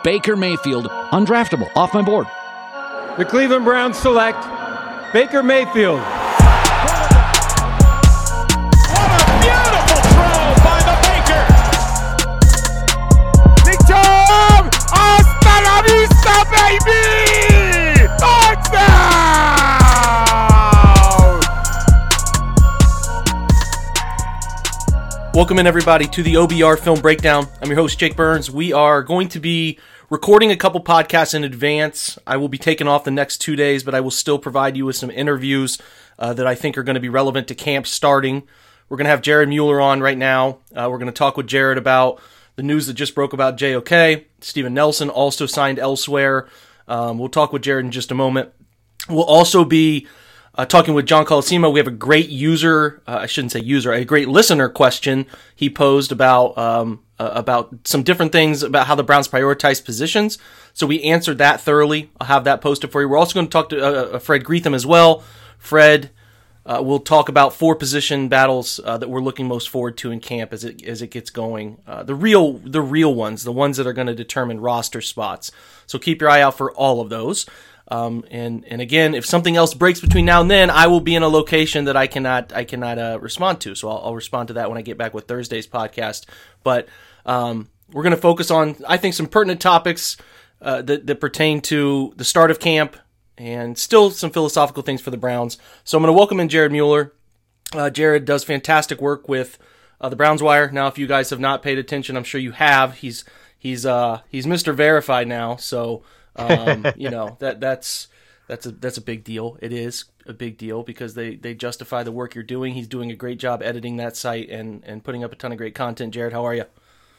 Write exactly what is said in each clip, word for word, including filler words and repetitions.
Baker Mayfield, undraftable, off my board. The Cleveland Browns select Baker Mayfield. What a beautiful throw by the Baker! Big Tom! Hasta la vista, baby! Touchdown! Welcome in, everybody, to the O B R Film Breakdown. I'm your host, Jake Burns. We are going to be recording a couple podcasts in advance. I will be taking off the next two days, but I will still provide you with some interviews uh, that I think are going to be relevant to camp starting. We're going to have Jared Mueller on right now. Uh, we're going to talk with Jared about the news that just broke about J O K. Steven Nelson also signed elsewhere. Um, we'll talk with Jared in just a moment. We'll also be uh, talking with John Colosimo. We have a great user, uh, I shouldn't say user, a great listener question he posed about um, uh, about some different things about how the Browns prioritize positions. So we answered that thoroughly. I'll have that posted for you. We're also going to talk to uh, Fred Greetham as well. Fred uh, will talk about four position battles uh, that we're looking most forward to in camp as it as it gets going. Uh, the real the real ones, the ones that are going to determine roster spots. So keep your eye out for all of those. Um, and, and again, if something else breaks between now and then, I will be in a location that I cannot, I cannot, uh, respond to. So I'll, I'll respond to that when I get back with Thursday's podcast. But, um, we're going to focus on, I think, some pertinent topics, uh, that, that pertain to the start of camp and still some philosophical things for the Browns. So I'm going to welcome in Jared Mueller. Uh, Jared does fantastic work with, uh, the Browns Wire. Now, if you guys have not paid attention, I'm sure you have. He's, he's, uh, he's Mister Verified now. So, um, you know, that that's that's a that's a big deal. It is a big deal because they, they justify the work you're doing. He's doing a great job editing that site and, and putting up a ton of great content. Jared, how are you?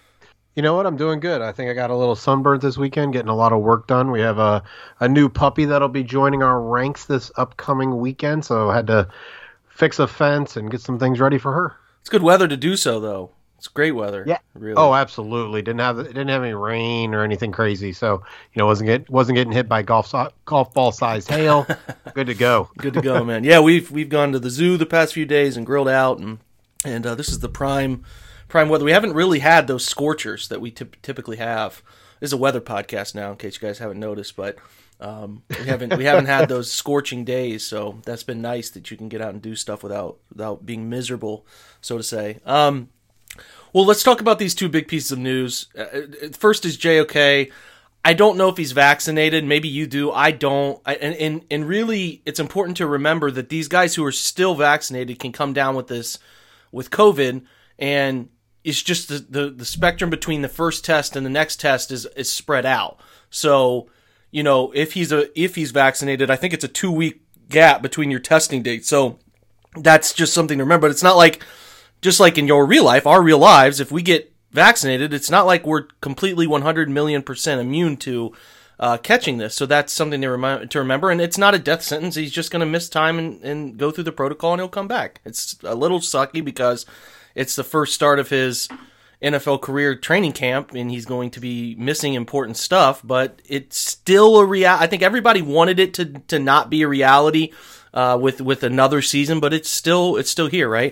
You know what? I'm doing good. I think I got a little sunburnt this weekend, getting a lot of work done. We have a, a new puppy that'll be joining our ranks this upcoming weekend, so I had to fix a fence and get some things ready for her. It's good weather to do so, though. It's great weather. Yeah. Really. Oh, absolutely. Didn't have it didn't have any rain or anything crazy, so you know wasn't get wasn't getting hit by golf so, golf ball sized hail. Good to go. Good to go, man. Yeah, we've we've gone to the zoo the past few days and grilled out, and and uh, this is the prime prime weather. We haven't really had those scorchers that we t- typically have. This is a weather podcast now, in case you guys haven't noticed, but um, we haven't we haven't had those scorching days, so that's been nice that you can get out and do stuff without without being miserable, so to say. Um, Well, let's talk about these two big pieces of news. Uh, first is J O K. I don't know if he's vaccinated. Maybe you do. I don't. I, and, and and really, it's important to remember that these guys who are still vaccinated can come down with this, with COVID, and it's just the, the, the spectrum between the first test and the next test is is spread out. So, you know, if he's a if he's vaccinated, I think it's a two week gap between your testing dates. So that's just something to remember. But it's not like. Just like in your real life, our real lives, if we get vaccinated, it's not like we're completely one hundred million percent immune to uh, catching this. So that's something to, remi- to remember. And it's not a death sentence. He's just going to miss time and, and go through the protocol, and he'll come back. It's a little sucky because it's the first start of his N F L career training camp, and he's going to be missing important stuff. But it's still a reality. I think everybody wanted it to to not be a reality uh, with with another season, but it's still it's still here, right?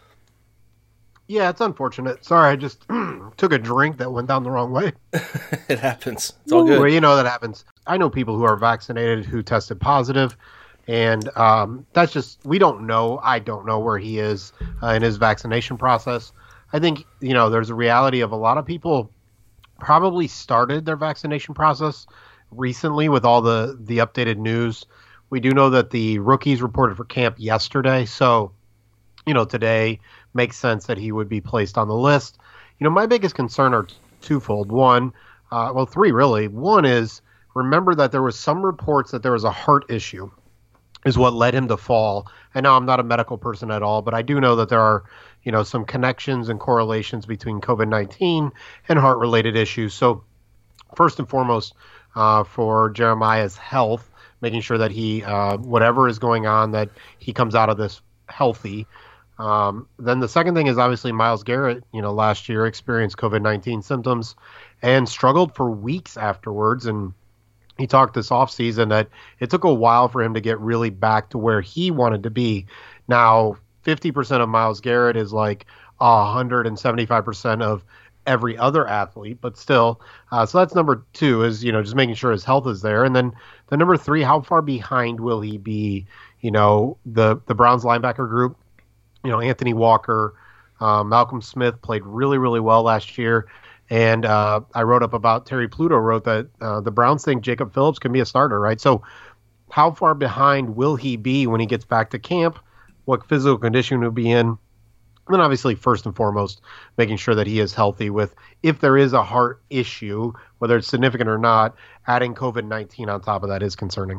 Yeah, it's unfortunate. Sorry, I just took a drink that went down the wrong way. It happens. It's all good. Well, you know that happens. I know people who are vaccinated who tested positive, and um, that's just, we don't know. I don't know where he is uh, in his vaccination process. I think, you know, there's a reality of a lot of people probably started their vaccination process recently with all the, the updated news. We do know that the rookies reported for camp yesterday, so, you know, today makes sense that he would be placed on the list. You know, my biggest concern are twofold. One, uh, well, three really. One is, remember that there was some reports that there was a heart issue is what led him to fall. And now I'm not a medical person at all, but I do know that there are, you know, some connections and correlations between COVID nineteen and heart-related issues. So first and foremost, uh, for Jeremiah's health, making sure that he, uh, whatever is going on, that he comes out of this healthy. Um, then the second thing is obviously Myles Garrett, you know, last year experienced COVID nineteen symptoms and struggled for weeks afterwards. And he talked this offseason that it took a while for him to get really back to where he wanted to be. Now, fifty percent of Myles Garrett is like one hundred seventy-five percent of every other athlete, but still. Uh, so that's number two is, you know, just making sure his health is there. And then the number three, how far behind will he be? You know, the, the Browns linebacker group, you know, Anthony Walker, uh, Malcolm Smith played really, really well last year. And uh, I wrote up about Terry Pluto wrote that uh, the Browns think Jacob Phillips can be a starter, right? So how far behind will he be when he gets back to camp? What physical condition will be in? And then obviously, first and foremost, making sure that he is healthy with, if there is a heart issue, whether it's significant or not, adding COVID nineteen on top of that is concerning.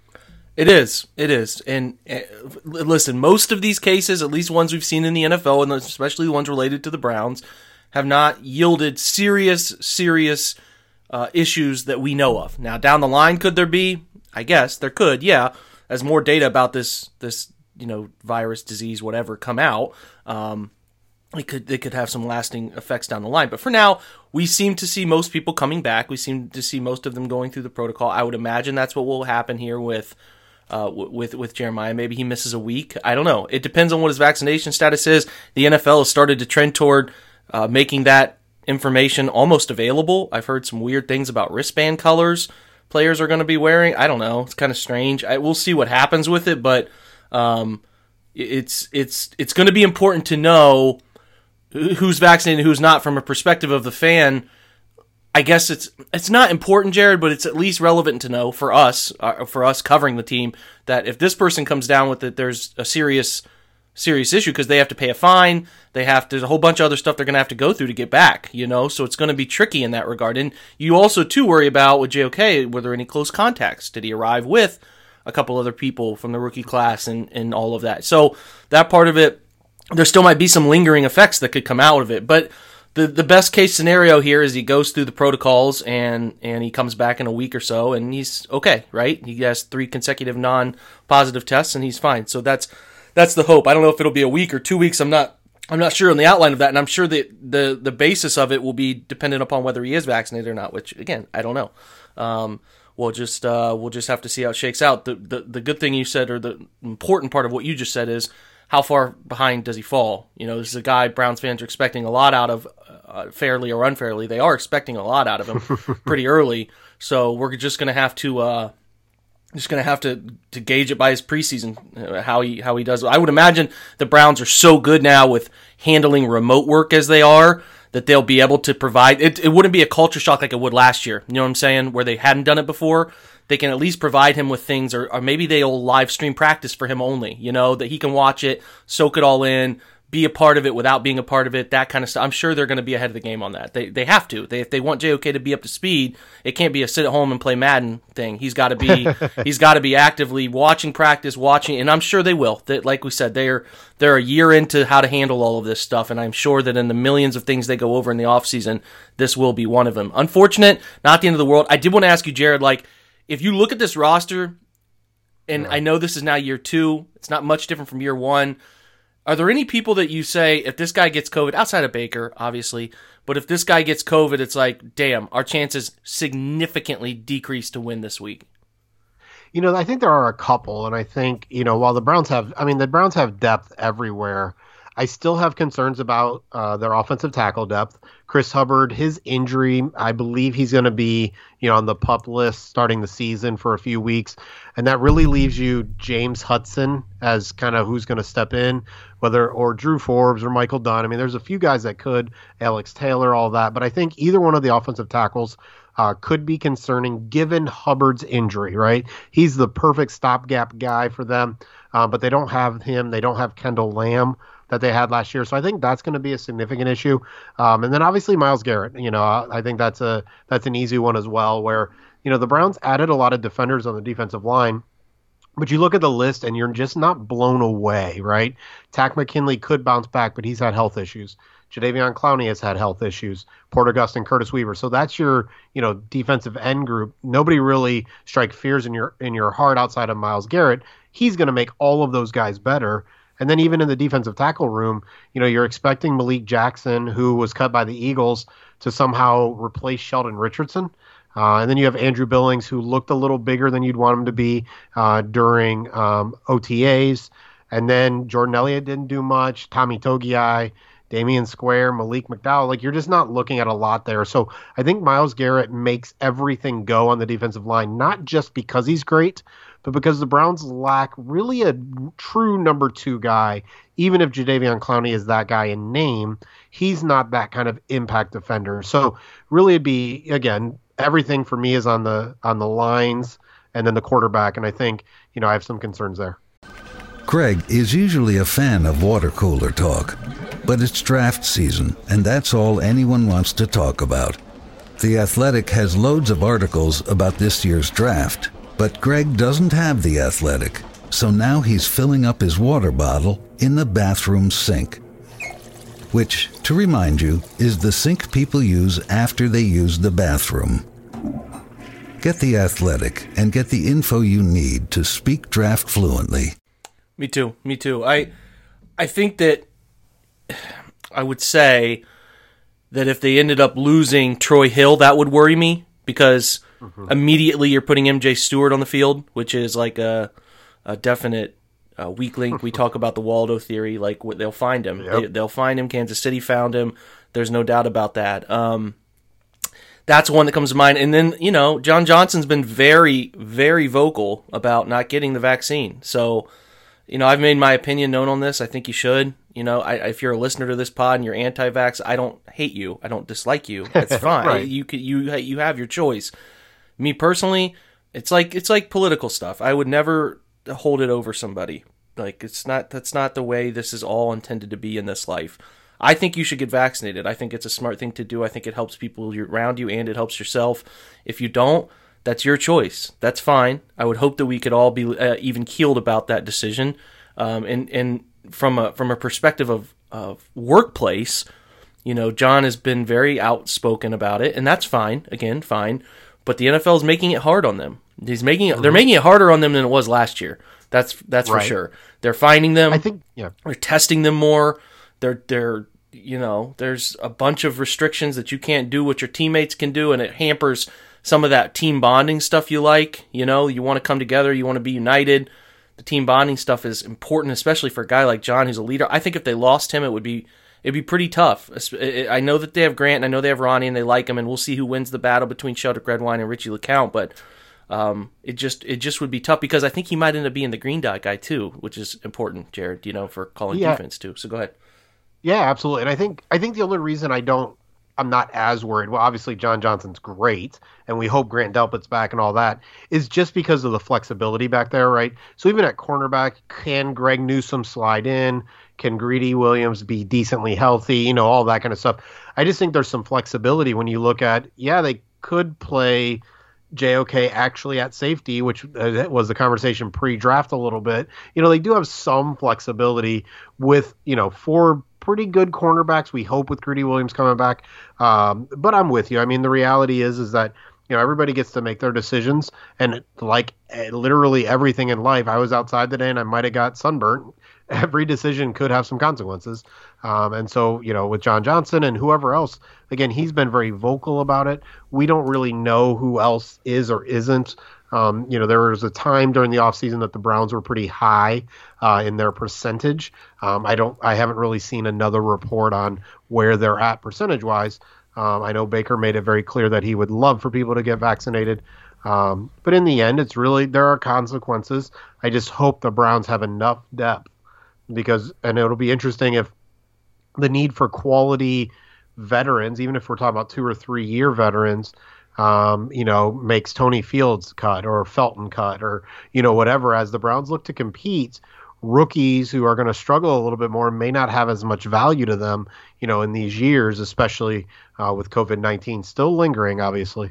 It is. It is. And uh, listen, most of these cases, at least ones we've seen in the N F L, and especially the ones related to the Browns, have not yielded serious, serious uh, issues that we know of. Now, down the line, could there be? I guess there could, yeah, as more data about this, this you know, virus, disease, whatever, come out. Um, it could they could have some lasting effects down the line. But for now, we seem to see most people coming back. We seem to see most of them going through the protocol. I would imagine that's what will happen here with uh, with with Jeremiah. Maybe he misses a week. I don't know. It depends on what his vaccination status is. The N F L has started to trend toward uh, making that information almost available. I've heard some weird things about wristband colors players are going to be wearing. I don't know. It's kind of strange. I, we'll see what happens with it, but um, it's it's it's going to be important to know who's vaccinated and who's not from a perspective of the fan. I guess it's it's not important, Jared, but it's at least relevant to know for us, uh, for us covering the team, that if this person comes down with it, there's a serious serious issue because they have to pay a fine. They have to, there's a whole bunch of other stuff they're going to have to go through to get back, you know, so it's going to be tricky in that regard. And you also, too, worry about with J O K, were there any close contacts? Did he arrive with a couple other people from the rookie class and, and all of that? So that part of it, there still might be some lingering effects that could come out of it. But the the best case scenario here is he goes through the protocols and, and he comes back in a week or so and he's okay, right? He has three consecutive non-positive tests and he's fine. So that's that's the hope. I don't know if it'll be a week or two weeks. I'm not I'm not sure on the outline of that, and I'm sure that the the basis of it will be dependent upon whether he is vaccinated or not, which again, I don't know. Um, we'll just uh, we'll just have to see how it shakes out. The, the the good thing you said, or the important part of what you just said, is how far behind does he fall? You know, this is a guy Browns fans are expecting a lot out of, uh, fairly or unfairly. They are expecting a lot out of him pretty early, so we're just going to have to. Uh, Just going to have to to gauge it by his preseason, uh, how he how he does. I would imagine the Browns are so good now with handling remote work as they are that they'll be able to provide. It, it wouldn't be a culture shock like it would last year. You know what I'm saying? Where they hadn't done it before. They can at least provide him with things, or, or maybe they'll live stream practice for him only. You know, that he can watch it, soak it all in, be a part of it without being a part of it, that kind of stuff. I'm sure they're going to be ahead of the game on that. They they have to. They, if they want J O K to be up to speed, it can't be a sit at home and play Madden thing. He's got to be he's got to be actively watching practice, watching, and I'm sure they will. That, like we said, they're they're a year into how to handle all of this stuff, and I'm sure that in the millions of things they go over in the offseason, this will be one of them. Unfortunate, not the end of the world. I did want to ask you, Jared, like, if you look at this roster, and I know this is now year two, it's not much different from year one. Are there any people that you say, if this guy gets COVID, outside of Baker, obviously, but if this guy gets COVID, it's like, damn, our chances significantly decrease to win this week? You know, I think there are a couple, and I think, you know, while the Browns have, I mean, the Browns have depth everywhere, I still have concerns about uh, their offensive tackle depth. Chris Hubbard, his injury, I believe he's going to be, you know, on the PUP list starting the season for a few weeks. And that really leaves you James Hudson as kind of who's going to step in, whether or Drew Forbes or Michael Dunn. I mean, there's a few guys that could, Alex Taylor, all that. But I think either one of the offensive tackles uh, could be concerning given Hubbard's injury, right? He's the perfect stopgap guy for them, uh, but they don't have him. They don't have Kendall Lamb that they had last year. So I think that's going to be a significant issue. Um, and then obviously Myles Garrett, you know, I think that's a that's an easy one as well, where, you know, the Browns added a lot of defenders on the defensive line, but you look at the list and you're just not blown away, right? Takk McKinley could bounce back, but he's had health issues. Jadeveon Clowney has had health issues. Porter Gustin, Curtis Weaver. So that's your, you know, defensive end group. Nobody really strike fears in your in your heart outside of Myles Garrett. He's going to make all of those guys better. And then even in the defensive tackle room, you know, you're expecting Malik Jackson, who was cut by the Eagles, to somehow replace Sheldon Richardson. Uh, and then you have Andrew Billings, who looked a little bigger than you'd want him to be uh, during um, O T As. And then Jordan Elliott didn't do much. Tommy Togiai Damian Square, Malik McDowell. Like, you're just not looking at a lot there. So I think Myles Garrett makes everything go on the defensive line, not just because he's great, but because the Browns lack really a true number two guy. Even if Jadeveon Clowney is that guy in name, he's not that kind of impact defender. So really it'd be, again, everything for me is on the on the lines and then the quarterback. And I think, you know, I have some concerns there. Greg is usually a fan of water cooler talk, but it's draft season, and that's all anyone wants to talk about. The Athletic has loads of articles about this year's draft, but Greg doesn't have The Athletic, so now he's filling up his water bottle in the bathroom sink, which, to remind you, is the sink people use after they use the bathroom. Get The Athletic and get the info you need to speak draft fluently. Me too. Me too. I I think that I would say that if they ended up losing Troy Hill, that would worry me because mm-hmm. immediately you're putting M J Stewart on the field, which is like a, a definite uh, weak link. We talk about the Waldo theory, like they'll find him. Yep. They, they'll find him. Kansas City found him. There's no doubt about that. Um, that's one that comes to mind. And then, you know, John Johnson's been very, very vocal about not getting the vaccine. So, you know, I've made my opinion known on this. I think you should. You know, I, if you're a listener to this pod and you're anti-vax, I don't hate you. I don't dislike you. It's fine. Right. You could, you you have your choice. Me personally, it's like it's like political stuff. I would never hold it over somebody. Like it's not that's not the way this is all intended to be in this life. I think you should get vaccinated. I think it's a smart thing to do. I think it helps people around you and it helps yourself. If you don't, that's your choice. That's fine. I would hope that we could all be uh, even keeled about that decision. Um, and and from a from a perspective of, of workplace, you know, John has been very outspoken about it, and that's fine. Again, fine. But the N F L is making it hard on them. He's making it, mm-hmm. They're making it harder on them than it was last year. That's that's right. For sure. They're finding them. I think yeah. They're testing them more. They're they're you know, there's a bunch of restrictions that you can't do what your teammates can do, and it hampers some of that team bonding stuff you like. You know, you want to come together, you want to be united. The team bonding stuff is important, especially for a guy like John who's a leader. I think if they lost him, it would be it'd be pretty tough. I know that they have Grant, and I know they have Ronnie, and they like him, and we'll see who wins the battle between Sheldrick Redwine and Richie LeCount, but um, it just it just would be tough because I think he might end up being the green dot guy too, which is important, Jared, you know, for calling yeah. defense too. So go ahead. Yeah, absolutely. And I think I think the only reason I don't I'm not as worried. Well, obviously John Johnson's great, and we hope Grant Delpit's back and all that, is just because of the flexibility back there, right? So even at cornerback, can Greg Newsome slide in? Can Greedy Williams be decently healthy? You know, all that kind of stuff. I just think there's some flexibility when you look at, yeah, they could play J O K actually at safety, which was the conversation pre-draft a little bit. You know, they do have some flexibility with, you know, four pretty good cornerbacks. We hope with Greedy Williams coming back. Um, but I'm with you. I mean, the reality is, is that, you know, everybody gets to make their decisions. And like literally everything in life, I was outside today and I might have got sunburnt. Every decision could have some consequences. Um, and so, you know, with John Johnson and whoever else, again, he's been very vocal about it. We don't really know who else is or isn't. Um, you know, there was a time during the offseason that the Browns were pretty high uh, in their percentage. Um, I don't, I haven't really seen another report on where they're at percentage wise. Um, I know Baker made it very clear that he would love for people to get vaccinated. Um, but in the end, it's really, there are consequences. I just hope the Browns have enough depth because, and it'll be interesting if the need for quality veterans, even if we're talking about two or three year veterans, um, you know, makes Tony Fields cut or Felton cut or, you know, whatever, as the Browns look to compete, rookies who are going to struggle a little bit more may not have as much value to them, you know, in these years, especially uh, with COVID nineteen still lingering, obviously.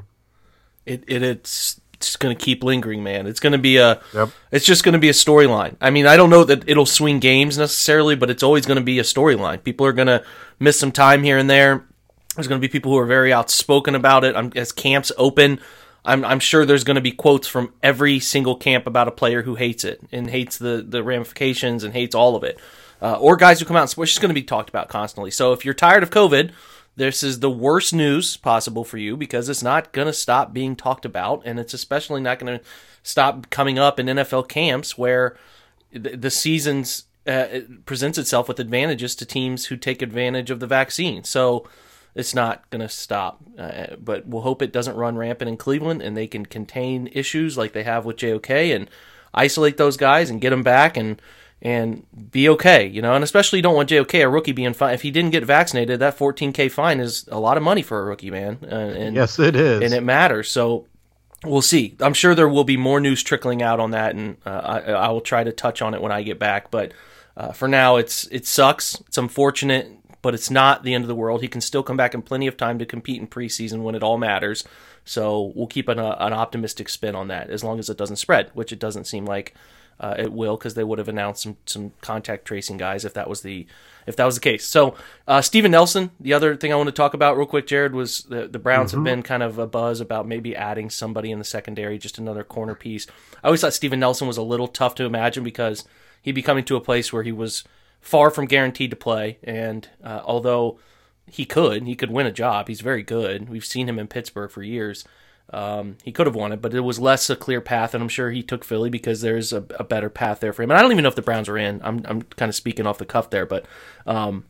It, it It's it's going to keep lingering, man. It's going to be a, yep. It's just going to be a storyline. I mean, I don't know that it'll swing games necessarily, but it's always going to be a storyline. People are going to miss some time here and there. There's going to be people who are very outspoken about it. I'm, as camps open, I'm, I'm sure there's going to be quotes from every single camp about a player who hates it and hates the, the ramifications and hates all of it. Uh, or guys who come out and it's just going to be talked about constantly. So if you're tired of COVID, this is the worst news possible for you because it's not going to stop being talked about, and it's especially not going to stop coming up in N F L camps where the, the seasons uh, it presents itself with advantages to teams who take advantage of the vaccine. So it's not going to stop, uh, but we'll hope it doesn't run rampant in Cleveland and they can contain issues like they have with J O K and isolate those guys and get them back and and be okay, you know. And especially you don't want J O K, a rookie, being fined. If he didn't get vaccinated, that fourteen K fine is a lot of money for a rookie, man. Uh, and, yes, it is. And it matters. So we'll see. I'm sure there will be more news trickling out on that, and uh, I, I will try to touch on it when I get back. But uh, for now, it's it sucks. It's unfortunate, but it's not the end of the world. He can still come back in plenty of time to compete in preseason when it all matters. So we'll keep an, uh, an optimistic spin on that as long as it doesn't spread, which it doesn't seem like uh, it will, because they would have announced some, some contact tracing guys if that was the if that was the case. So uh, Steven Nelson, the other thing I want to talk about real quick, Jared, was the, the Browns mm-hmm. have been kind of a buzz about maybe adding somebody in the secondary, just another corner piece. I always thought Steven Nelson was a little tough to imagine because he'd be coming to a place where he was far from guaranteed to play, and uh, although he could, he could win a job. He's very good. We've seen him in Pittsburgh for years. Um, he could have won it, but it was less a clear path, and I'm sure he took Philly because there's a, a better path there for him. And I don't even know if the Browns are in. I'm I'm kind of speaking off the cuff there, but um,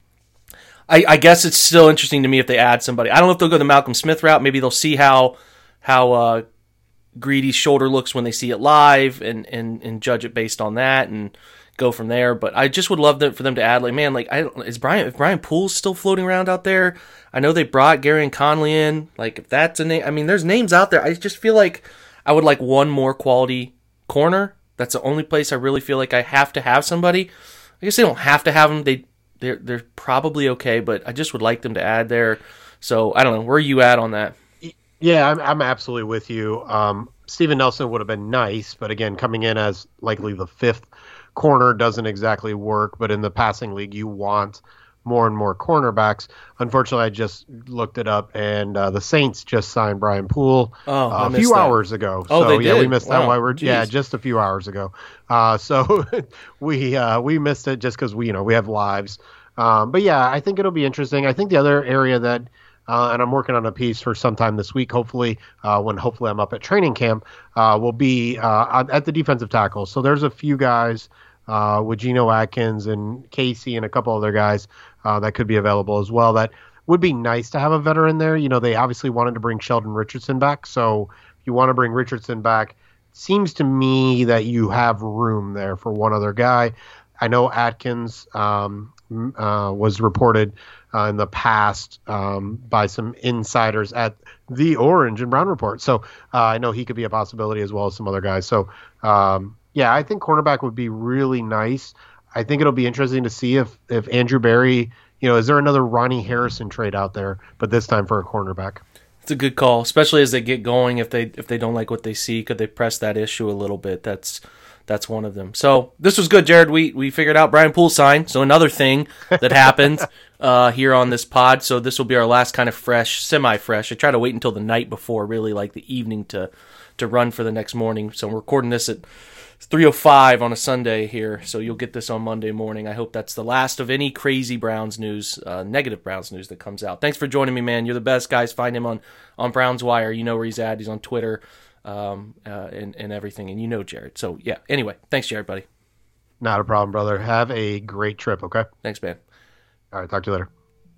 I, I guess it's still interesting to me if they add somebody. I don't know if they'll go the Malcolm Smith route. Maybe they'll see how how uh, Greedy's shoulder looks when they see it live, and, and, and judge it based on that, and go from there. But I just would love to, for them to add, like, man, like, I don't, is Brian, if Brian Poole's still floating around out there? I know they brought Gary and Conley in. Like, if that's a name, I mean, there's names out there. I just feel like I would like one more quality corner. That's the only place I really feel like I have to have somebody. I guess they don't have to have them. They, they're, they're probably okay, but I just would like them to add there. So I don't know. Where are you at on that? Yeah, I'm, I'm absolutely with you. Um, Steven Nelson would have been nice, but again, coming in as likely the fifth corner doesn't exactly work. But in the passing league, you want more and more cornerbacks. Unfortunately, I just looked it up, and uh, the Saints just signed Brian Poole oh, uh, a few that. hours ago. Oh, so they yeah, did? we missed Wow. that while we're Jeez. yeah, just a few hours ago. Uh, so we uh, we missed it just because we you know we have lives. Um, but yeah, I think it'll be interesting. I think the other area that Uh, and I'm working on a piece for sometime this week, hopefully, uh, when hopefully I'm up at training camp, uh, will be uh, at the defensive tackle. So there's a few guys uh, with Geno Atkins and Casey and a couple other guys uh, that could be available as well. That would be nice to have a veteran there. You know, they obviously wanted to bring Sheldon Richardson back. So if you want to bring Richardson back, seems to me that you have room there for one other guy. I know Atkins um, uh, was reported Uh, in the past um, by some insiders at the Orange and Brown Report. So uh, I know he could be a possibility as well as some other guys. So, um, yeah, I think cornerback would be really nice. I think it'll be interesting to see if, if Andrew Berry, you know, is there another Ronnie Harrison trade out there, but this time for a cornerback? It's a good call, especially as they get going. If they if they don't like what they see, could they press that issue a little bit? That's That's one of them. So this was good, Jared. We we figured out Brian Poole signed. So another thing that happened uh, here on this pod. So this will be our last kind of fresh, semi-fresh. I try to wait until the night before, really like the evening to to run for the next morning. So I'm recording this at three oh five on a Sunday here. So you'll get this on Monday morning. I hope that's the last of any crazy Browns news, uh, negative Browns news that comes out. Thanks for joining me, man. You're the best, guys. Find him on, on Browns Wire. You know where he's at. He's on Twitter. Um, uh, and, and everything. And you know Jared. So, yeah. Anyway, thanks, Jared, buddy. Not a problem, brother. Have a great trip, okay? Thanks, man. All right, talk to you later.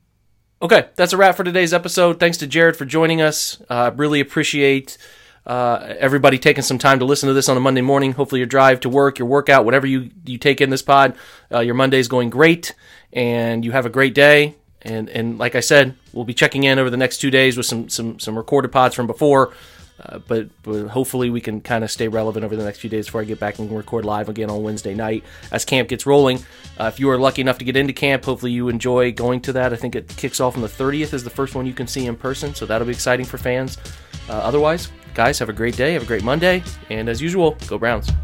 Okay, that's a wrap for today's episode. Thanks to Jared for joining us. Uh, really appreciate uh, everybody taking some time to listen to this on a Monday morning. Hopefully your drive to work, your workout, whatever you, you take in this pod, uh, your Monday's going great, and you have a great day. And and like I said, we'll be checking in over the next two days with some, some, some recorded pods from before. Uh, but, but hopefully we can kind of stay relevant over the next few days before I get back and record live again on Wednesday night as camp gets rolling. Uh, if you are lucky enough to get into camp, hopefully you enjoy going to that. I think it kicks off on the thirtieth is the first one you can see in person, so that'll be exciting for fans. Uh, otherwise, guys, have a great day, have a great Monday, and as usual, go Browns.